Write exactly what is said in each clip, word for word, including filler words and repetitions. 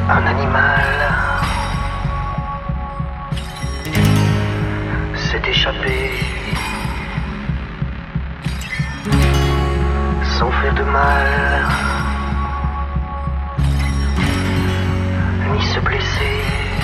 Un animal s'est échappé sans faire de mal, ni se blesser.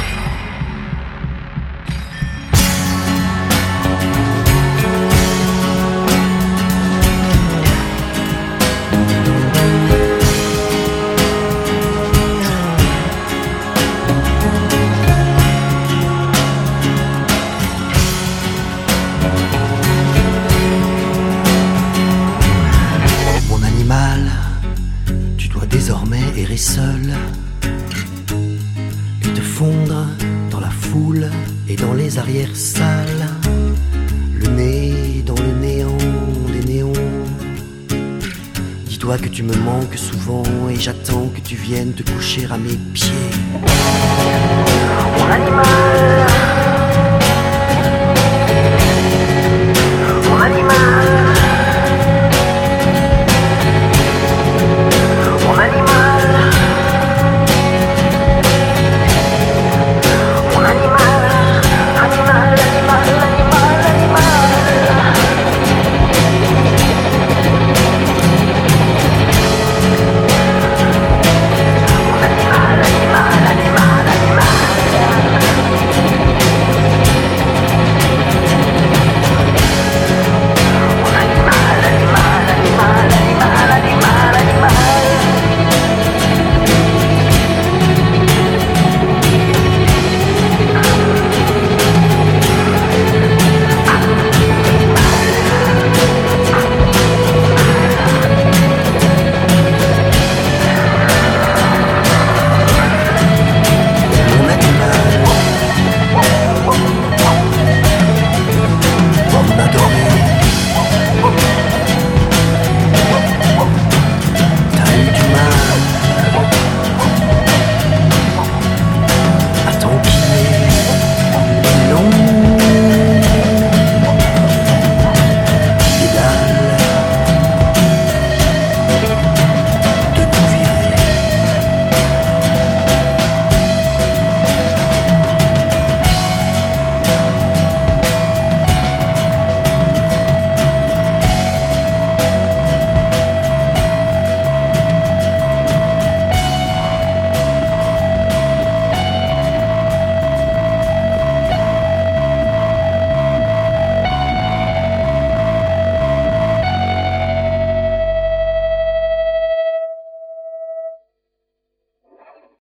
Désormais errer seul et te fondre dans la foule et dans les arrières-salles, le nez dans le néant des néons. Dis-toi que tu me manques souvent et j'attends que tu viennes te coucher à mes pieds. Mon animal